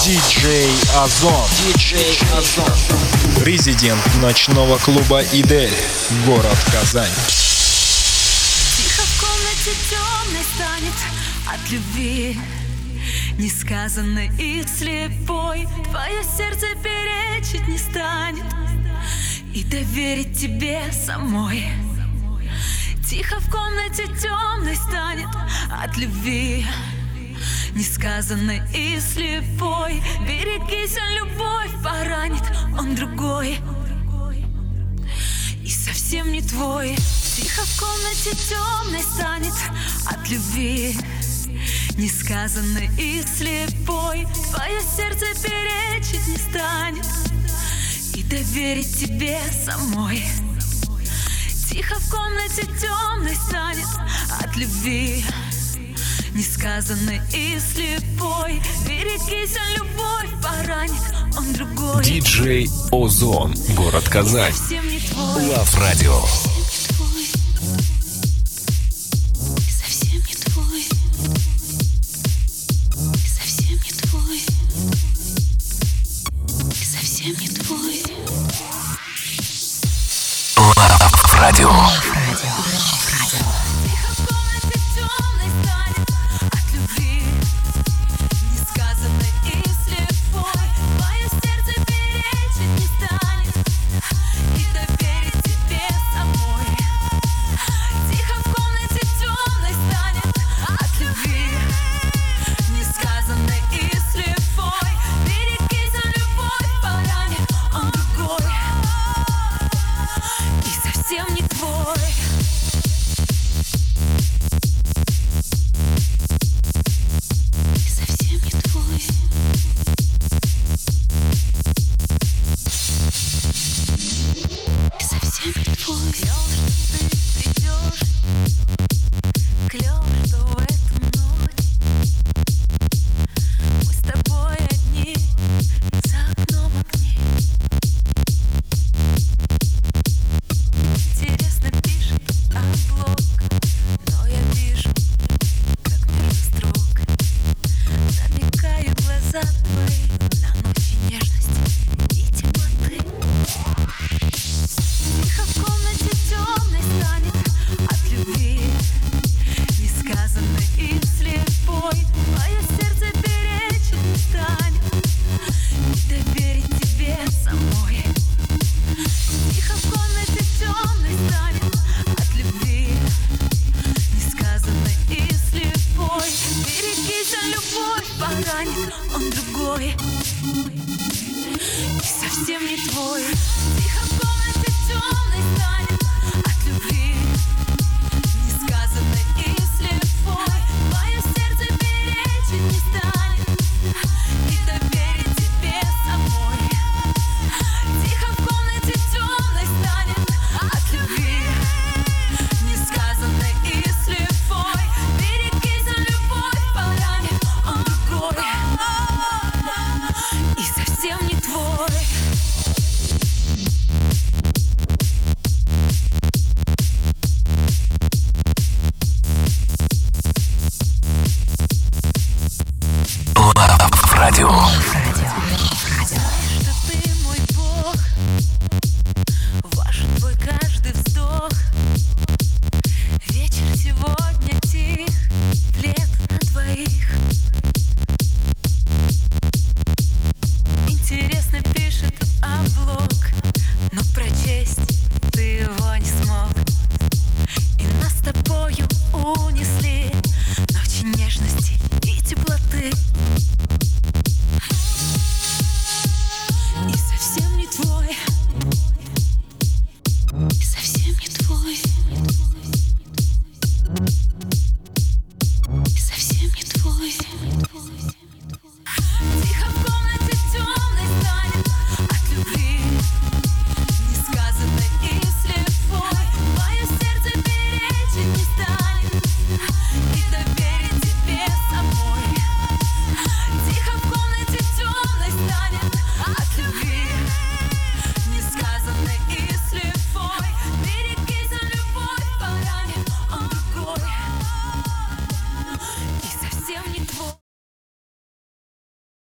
Диджей Озон. Резидент ночного клуба «Идель», город Казань. Тихо в комнате темной станет от любви, несказанной и слепой. Твое сердце перечить не станет и доверить тебе самой. Тихо в комнате темной станет от любви, несказанной и слепой. Берегись, он любовь поранит, он другой и совсем не твой. Тихо в комнате темной станет от любви, несказанной и слепой. Твое сердце перечить не станет и доверить тебе самой. Тихо в комнате темной станет от любви, несказанной и слепой. Берегись, он любовь поранит, он другой. Диджей Озон, город Казань. Совсем не твой. Love Radio. Совсем не твой. Совсем не твой. Совсем не твой. Love Radio. Тихо в комнате темной станет от любви, несказанной и слепой. Твое сердце перечить не станет и доверить тебе самой. Тихо в комнате темной станет от любви, несказанной и слепой. Берегись, он любовь поранит, он другой и совсем не твой. Совсем не твой. Совсем не твой. Клёво, что ты придёшь, клёво, что в эту ночь мы с тобой одни, за окном огни. Интересно пишет облак, но я вижу, как между строк замикают глаза твои на ночи нежности и теплоты. Тихо в комнате темной станет от любви, несказанной и слепой. Твое сердце перечить не станет и доверить тебе самой. Тихо в комнате темной станет от любви, несказанной и слепой. Берегись, он любовь поранит, он другой и совсем не твой. Тихо в комнате темной станет от любви, несказанной и слепой. Твое сердце перечить не станет и доверить тебе самой. Тихо в комнате темной станет от любви, несказанной и слепой. Берегись, он любовь поранит, он другой и совсем не твой. Love Radio. Что ты мой Бог, важен твой каждый вздох. Вечер сегодня тих, плед на двоих. Интересно пишет облак, но прочесть ты его не смог. И нас с тобою унесли ночи нежности и теплоты. И совсем не твой. Совсем не твой. Совсем не твой.